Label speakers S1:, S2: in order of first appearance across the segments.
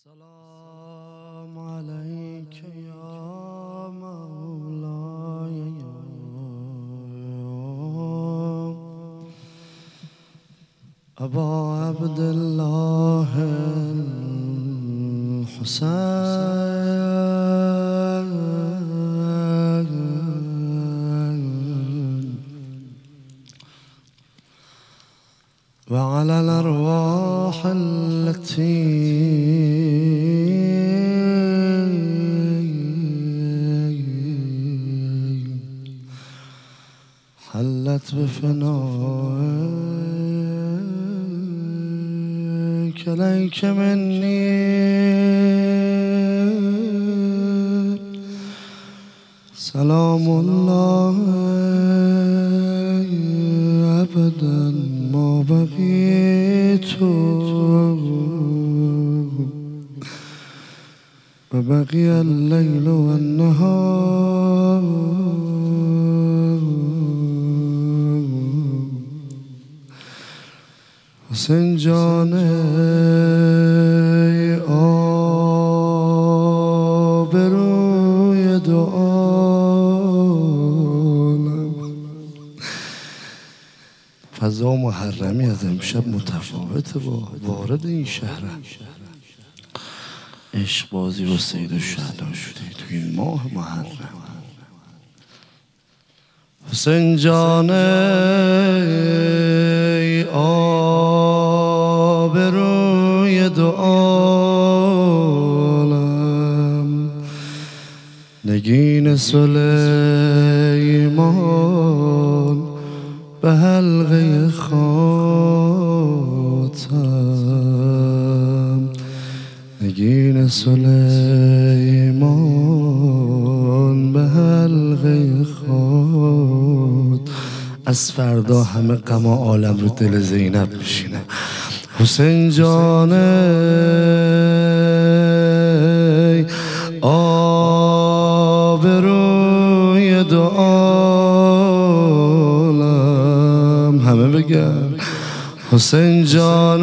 S1: السلام عليك يا مولاي أبا عبد الله الحسين وعلى الأرواح التي حلت بفنائك إليك مني سلام الله أبدا ما بقيت وبقي الليل والنهار حسین جان آبروی دو عالم. فضا محرمی از امشب متفاوته با وارد این شهر عشق بازی و سید الشهدا شده تو این ماه محرم. حسین جان آبروی دو عالم نگین سلیمان به حلقه خاتم نگین سلیمان به حلقه خاتم. از فردا همه غم عالم رو دل زینب میشینه. حسین جان آبروی دو عالم همه بگن حسین جان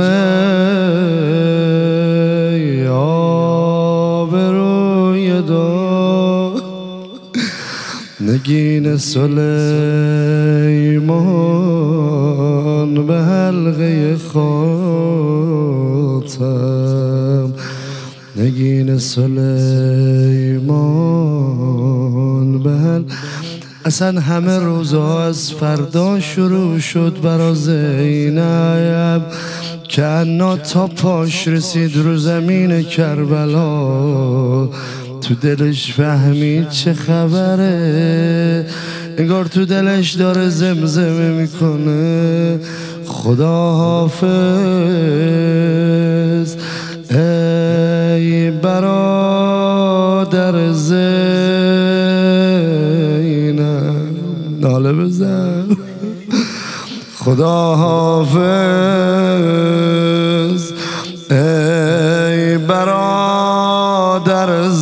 S1: آبروی دو نگین سلیمان به حلقه خاتم نگین سلیمان به حلقه. اصلا همه روزها از فردا شروع شد برا زینب که انا تا پاش رسید رو زمین کربلا. تو دلش فهمید چه خبره، انگار تو دلش داره زمزمه میکنه خدا حافظ ای برادر زینب. ناله بزن خدا حافظ ای برادر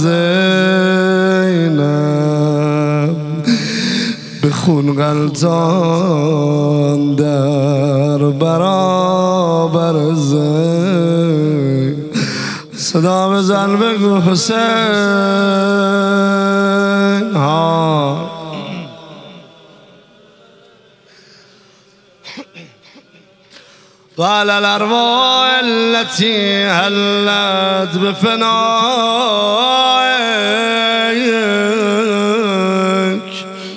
S1: زینب. به خون غلطان در برابر زینب. صدا بزن بگو حسین ها. وعلى الأرواح التي هلت بفنائك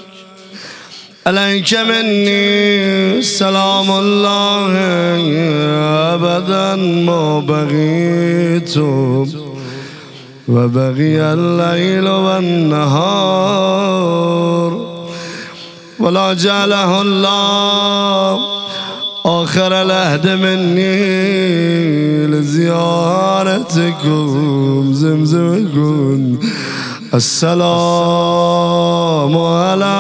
S1: عليك مني سلام الله أبدا ما بقيت وبقي الليل والنهار ولا جعله الله آخر العهد مني لزيارتكم. زمزم كن السلام على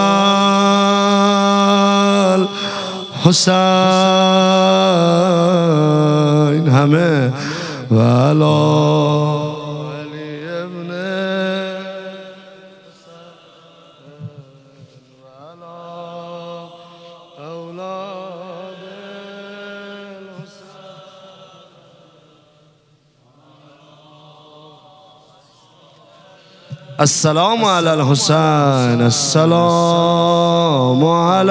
S1: الحسين همه وعلى السلام علی الحسین، السلام علی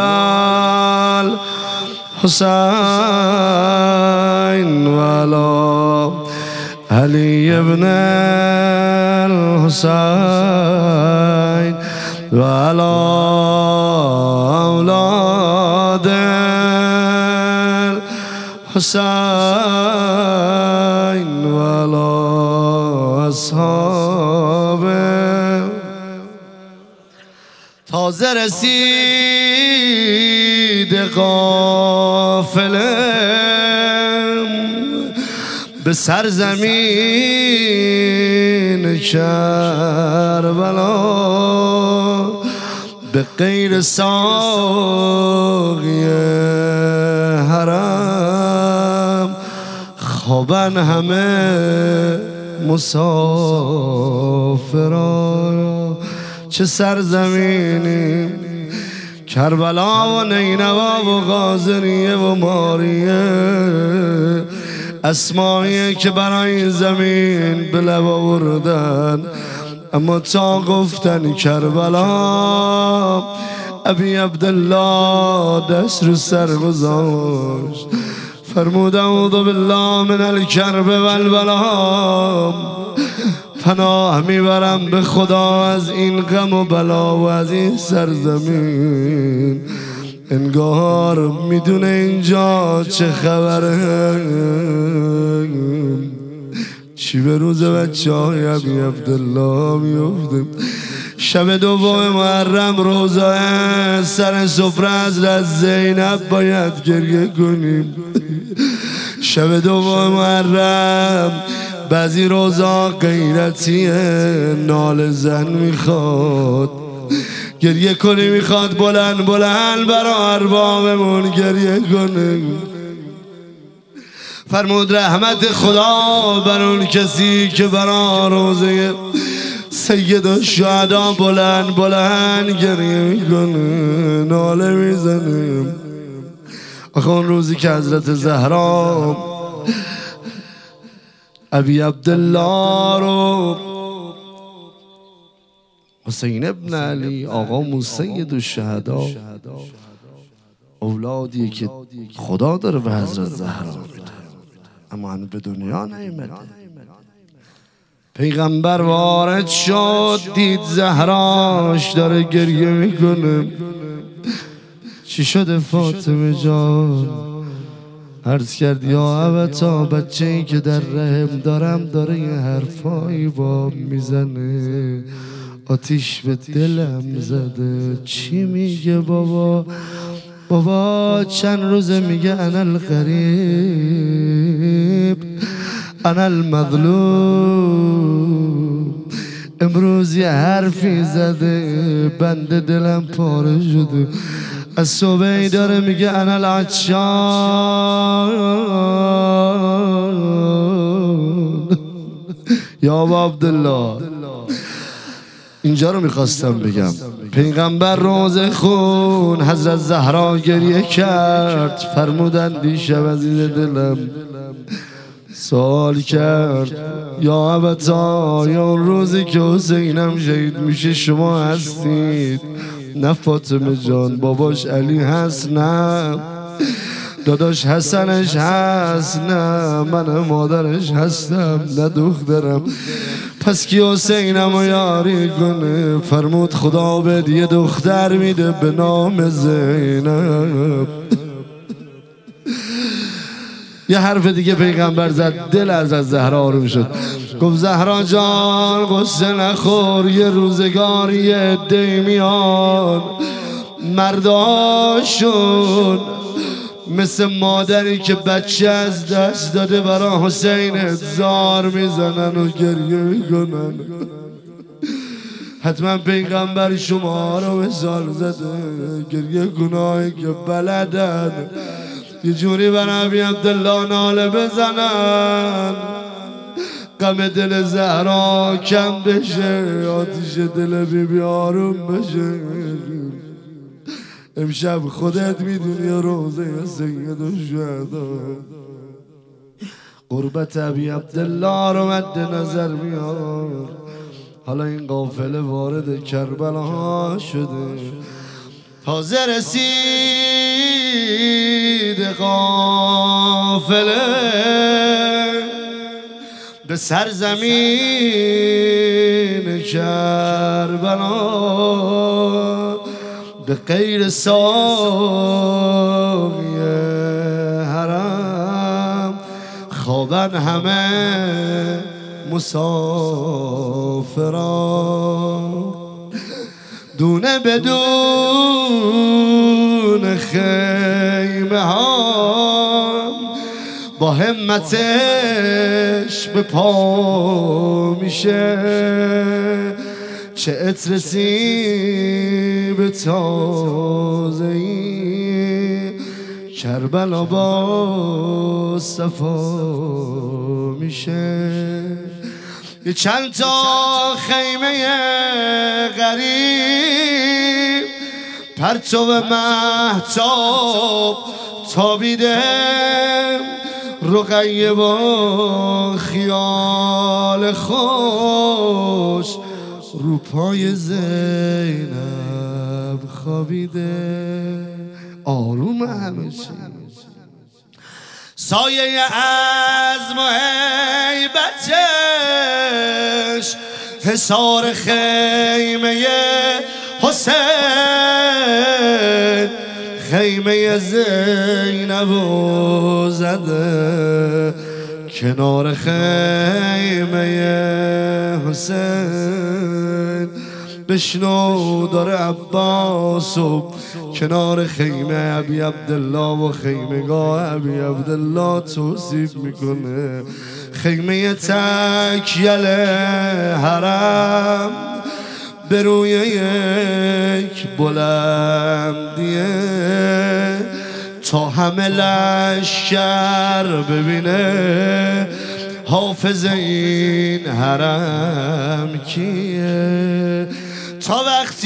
S1: الحسین و علی علی ابن الحسین و علی اولاد الحسین و علی اصحابه. تازه رسید قافله به سرزمین کربلا، به غیر ساقی حرم خوابن همه مسافران. چه سرزمینی کربلا و نینوا و غازریه و ماریه، اسمایی که برای زمین به لب آوردن، اما تا گفتن کربلا ابی عبدالله دست رو سر گذاشت، فرمود اعوذ بالله من الکرب و البلا، پناه میبرم به خدا از این غم و بلا و از این سرزمین. انگار میدونه اینجا چه خبره، چی به روز بچه های ابی عبدالله میفته. شب دوم محرم روزه سر سفره حضرت زینب باید گریه کنیم. شب دوم محرم بعضی روزا غیرتیه، نال زن میخواد گریه کنی، میخواد بلند بلند برا اربابمون گریه کنه. فرمود رحمت خدا بر اون کسی که برا روزه سید الشهدا بلند بلند گریه میکنه، ناله میزنه. آخه اون روزی که حضرت زهرا ابی عبدالله رو حسین ابن علی آقا سید الشهدا، اولادیه که خدا داره به حضرت زهرا میده اما هنوز به دنیا نیامده. پیغمبر وارد شد دید زهراش داره گریه میکنه. چی شده فاطمه جان؟ عرض کرد یا ابتا بچه‌ای که در رحم دارم داره یه حرفایی با میزنه، آتیش به دلم زده. چی میگه بابا؟ بابا چند روزه میگه انا الغریب انا المظلوم. امروز یه حرفی زده بنده دلم پاره شده. از صبحی داره میگه انا العطشان. یا ابا عبدالله اینجا رو میخواستم بگم. پیغمبر روزه خون حضرت زهرا گریه کرد، فرمودن دیشب عزیز دلم سوال کرد یا ابتا یا اون روزی که حسینم شهید میشه شما هستید؟ نه فاطمه جان، باباش علی هست، نه داداش حسنش هست، نه من مادرش هستم، نه دخترم. پس کی حسینم رو یاری کنه؟ فرمود خدا بهت یه دختر میده به نام زینب. یه حرف دیگه پیغمبر زد دل از زهرا آروم شد. گفت زهرا جان قصه نخور، یه روزگاری یه عده‌ای میان مرداشون مثل مادری که بچه از دست داده برا حسین زار میزنن و گریه میکنن. حتما پیغمبر شما رو مثال زده، گریه گناهی که بلدن یه جوری برای ابی عبدالله ناله بزنن غم دل زهرا کم بشه، آتیش دل بیبی آروم بشه. امشب خودت میدونی روزه سید الشهدا قربت ابی عبدالله رو مد نظر میار. حالا این قافله وارد کربلا شده، تازه رسید قافله به سرزمین کربلا، به غیر ساقی حرم خوابن همه مسافران، دونه بدون خیمه ها با همتش به پا میشه، چه عطر سیب تازه‌ای کربلا با صفا میشه. یه چند تا خیمه غریب پرتو مهتاب تابیده، رقیه با خیال خوش رو پای زینب خوابیده. آروم همه چی، سایه عزم و هیبتش حصار خیمه حسین، خیمه زینب و زده کنار خیمه حسین. بشنو داره عباس و کنار خیمه ابی عبدالله و خیمگاه ابی عبدالله توصیف میکنه. خیمه تکیل حرم به روی یک بلندیه، تا همه لشکر ببینه حافظ این حرم کیه. تا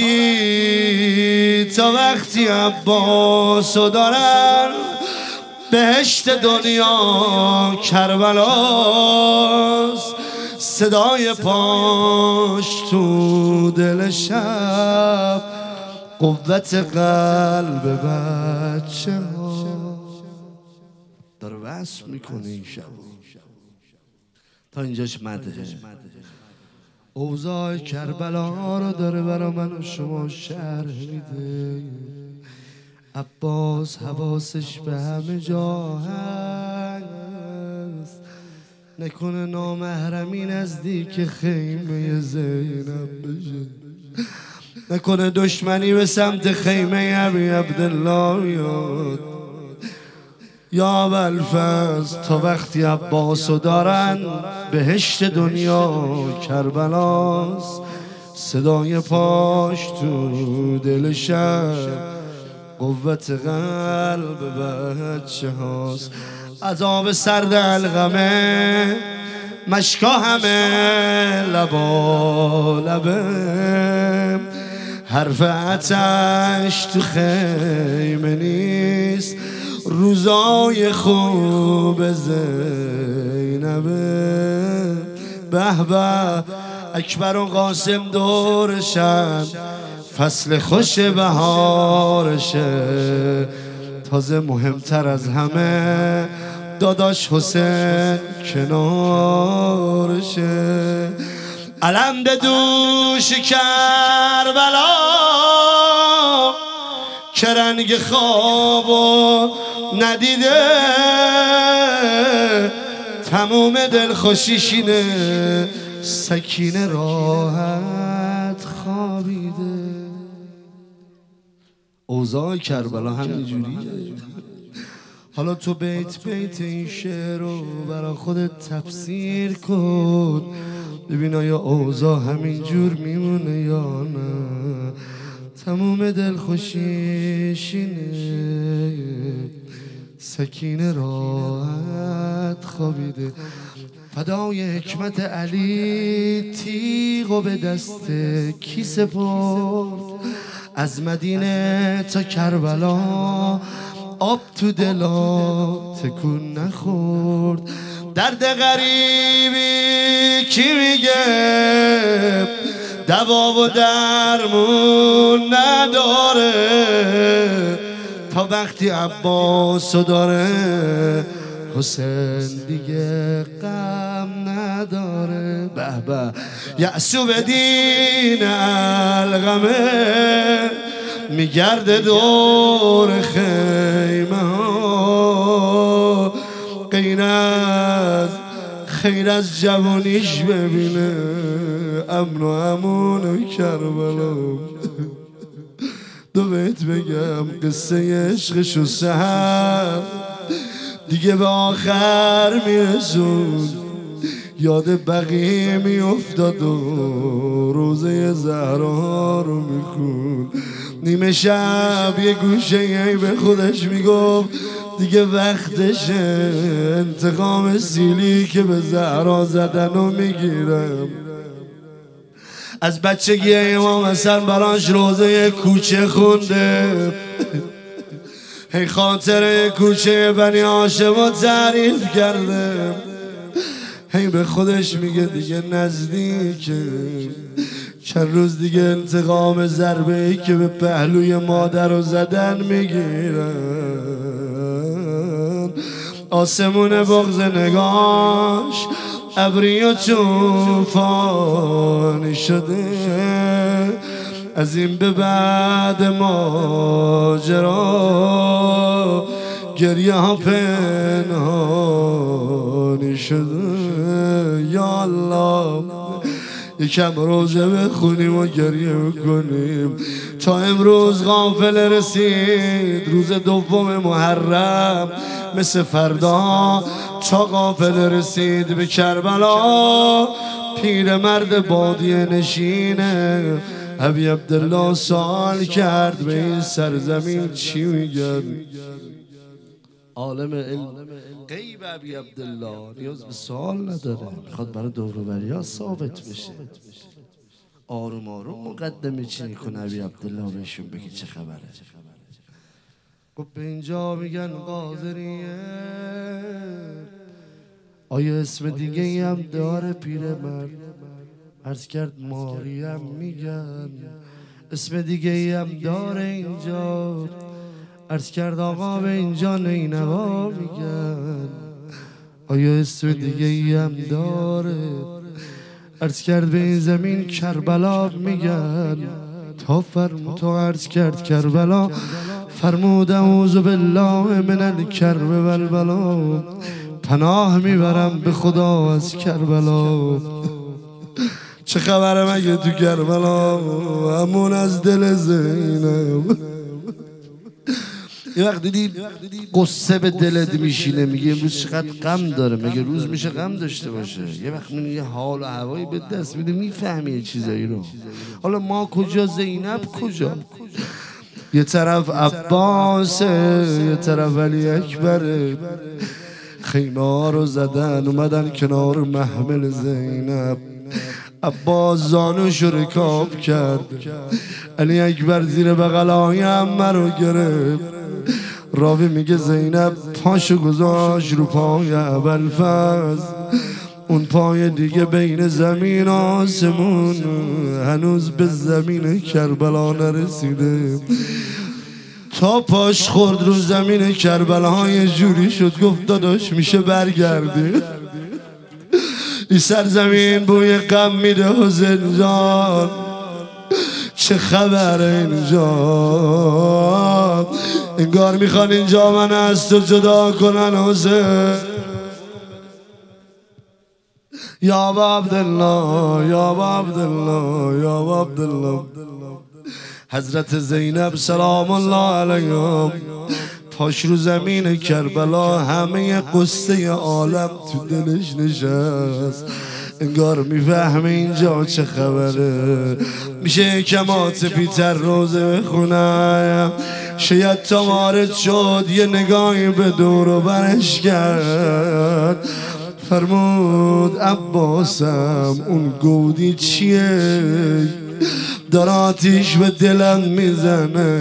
S1: وقتی عباسو دارن بهشت دنیا کربلاست، صدای پاش تو دل شب قوت قلب بچه ها. داره وصف میکنه این شب تا اینجاش مده. اوضاع کربلا رو داره برا من و شما شرح میده. عباس حواسش به همه جا هست، نکنه نامحرمی نزدیک خیمه زینب بشه، نکنه دشمنی به سمت خیمه ابی عبدالله یاد. یا ابوالفضل تا وقتی عباسو دارن بهشت دنیا کربلاست، صدای پاش تو دل شب قوت قلب بچه هاست. عذاب سرد علقمه مشکا همه لبا لبه، حرف عطش تو خیمه نیست، روزای خوب زینبه. به به اکبر و قاسم دورشن، فصل خوش بهارشه، تازه مهمتر از همه داداش حسین کنارشه. علم به دوش کربلا که رنگ خوابو ندیده، تموم دلخوشیشینه سکینه راحت خوابیده. اوضاع کربلا همینجوریه. حالا تو بیت این شعر رو برا خودت تفسیر کن، ببین آیا اوضاع همینجور میمونه یا نه. تموم دلخوشیشینه سکینه راحت خوابیده. فدای حکمت علی تیغو به دست کی سپرد، از مدینه تا کربلا آب تو دلا تکون نخورد. درد غریبی کی میگه دوا و درمون نداره تا وقتی عباسو داره حسین دیگه غم نداره. به به یعسو به دین الغمه میگرده دور خیمه ها، خیر از جوانیش ببینه امن و امون کربلا. دو بیت بگم قصه عشقش و سحر دیگه به آخر میرسون، یاد بقیه میافتاد و روزه زهرا رو میخون. نیمه شب یه گوشه به خودش میگفت دیگه وقتشه انتقام سیلی که به زهرا زدن و میگیرم. از بچگی امام حسن براش روزه کوچه خونده، هی خاطر کوچه بنی هاشم تعریف کرده. هی به خودش میگه دیگه نزدیکه، چند روز دیگه انتقام ضربه‌ای که به پهلوی مادر رو زدن میگیرن. آسمون بغض نگاش ابری و طوفانی شده، از این به بعد ماجرا گریه ها پنهانی شده. یا الله یکم روزه بخونیم و گریه بکنیم. تا امروز غافل رسید روز دوم محرم، مثل فردا تا غافل رسید به کربلا. پیرمرد بادیه نشینه ابی عبدالله سوال کرد به این سرزمین چی میگن؟ عالم علم غیب ابی عبدالله نیاز به سوال نداره، میخواد برای دوروبریا ثابت بشه. آروم آروم مقدمه چینی کنه ابی عبدالله بهشون بگی چه خبره. گفت به اینجا میگن قادریه، آیا اسم دیگه ای هم داره پیرمرد؟ عرض کرد ماریم میگن. اسم دیگه ای هم داره اینجا؟ عرض کرد آقا به اینجا نینوا میگن. آیا اسم دیگه ای هم داره؟ عرض کرد به این زمین کربلا میگن. تا عرض کرد کربلا فرمود اعوذ بالله من الکرب والبلا، پناه میبرم به خدا از کربلا. چه خبره مگه تو کربلا؟ همون از دل زینب. یه وقت دیدی قصه به دلت میشینه، میگه امروز چقدر غم داره، مگه روز میشه غم داشته باشه؟ یه وقت یه حال و هوایی به دست میده میفهمی یه چیزایی رو. حالا ما کجا، زینب کجا؟ یه طرف عباسه، یه طرف علی اکبره. خیمه ها رو زدن اومدن کنار محمل زینب. عباس زانوش رو رکاب کرد، علی اکبر زیر بغلای عمه رو گرفت. راوی میگه زینب پاشو گذاشت رو پای ابوالفضل، اون پای دیگه بین زمین آسمون هنوز به زمین کربلا نرسیده. تا پاش خورد رو زمین کربلا یه جوری شد گفت داداش میشه برگردی. این سرزمین بوی غم میده حسین جان، چه خبره اینجا؟ انگار میخوان اینجا من از تو جدا کنن حسین. یا ابا عبدالله، یا ابا عبدالله، یا ابا عبدالله. حضرت زینب سلام الله علیهم پاش رو زمین کربلا، همه قصه عالم تو دلش نشست. انگار میفهمه اینجا چه خبره. میشه کمات پیتر روزه بخونم، شاید تا وارد شد یه نگاهی به دور و برش کرد. فرمود عباسم اون گودی چیه؟ داره آتیش به دلم میزنه،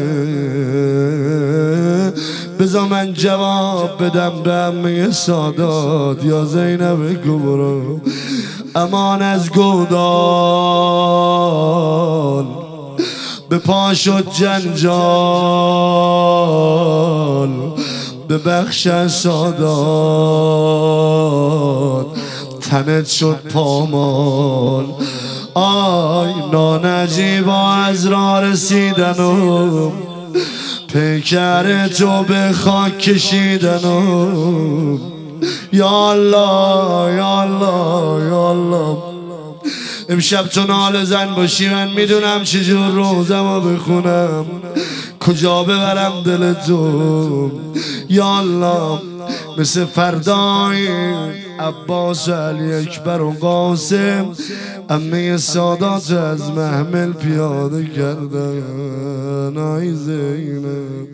S1: بذار من جواب بدم به عمه سادات یا زینب کبرا. امان از گودال به پا شد جنجال به بخش سادات تنت شد پامال آی نانجیبا از راه رسیدنم پیکر تو به خاک کشیدنم یا الله یا الله یا الله امشب تو نال زن باشی من میدونم چجور روزمو بخونم کجا ببرم دل تو یا الله مثل فردای عباس علی اکبر و قاسم عمه سادات از محمل پیاده کردن آی زینب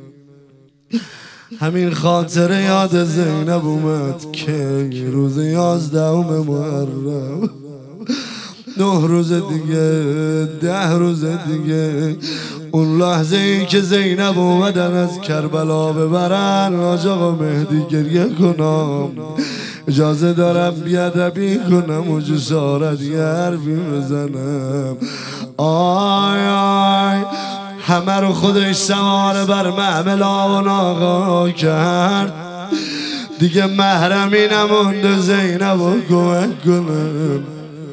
S1: همین خاطره یاد زینب اومد که روز 11 محرم 9 روز دیگه 10 روز دیگه اون لحظه ای که زینب اومدن از کربلا ببرن حاج آقا مهدی گریه کنم اجازه دارم بیادبی کنم و جسارت یه حرفی بزنم آی آی همه رو خودش سوار بر محمل آب و ناغا کرد دیگه محرمی نمونده زینب رو کمک کنم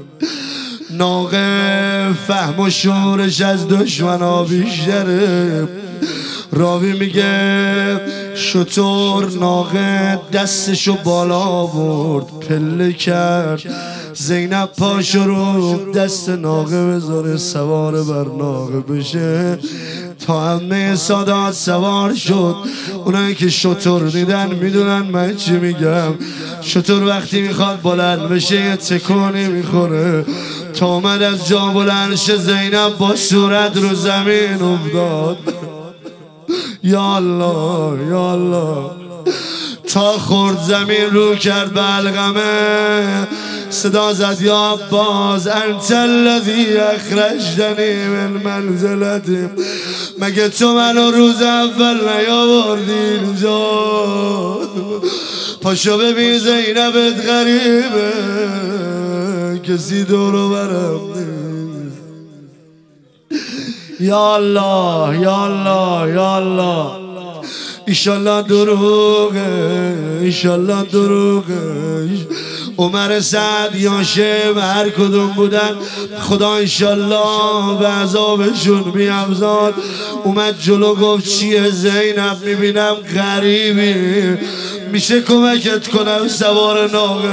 S1: ناقه فهم و شورش از دشمنا بیشتره راوی میگه شطور ناقه دستشو بالا برد پله کرد زینب پاشو رو دست ناقه بذاره سوار بر ناقه بشه تا همه سادات سوار شد اونایی که شطور دیدن میدونن من چی میگم شطور وقتی میخواد بلند بشه یه تکونی میخوره تا اومد از جا بلند شه زینب با صورت رو زمین افتاد یا الله یا الله تا خورد زمین رو کرد به علقمه صدا زد یا عباس انت الذی اخرجتنی من منزلتی مگه تو منو روز اول نیاوردی اینجا پاشو ببین زینبت غریبه کسی دورو برم نیست یا الله یا الله یا الله ایشالله دروغه ایشالله دروغه عمر سعد یا شم هر کدوم بودن خدا ایشالله به عذابشون بیفزاد اومد جلو گفت چیه زینب میبینم غریبی میشه کمکت کنم سوار ناقه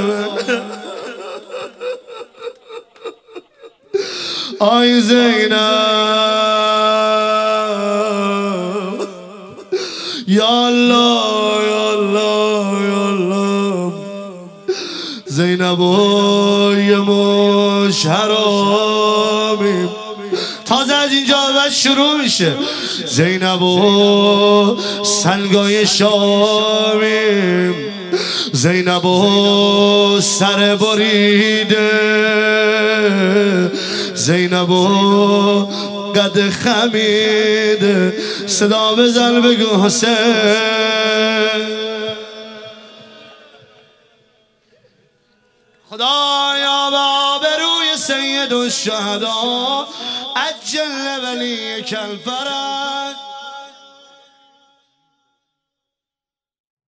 S1: آی زینب یا الله یا الله یا الله زینب یه مش حرامی تازه از اینجا بعد شروع میشه زینب سنگای شامی زینب سر بریده زینب قد خمیده صدا بزن بگو حسین خدایا با بروی سید الشهدا عجل ولی کالفرج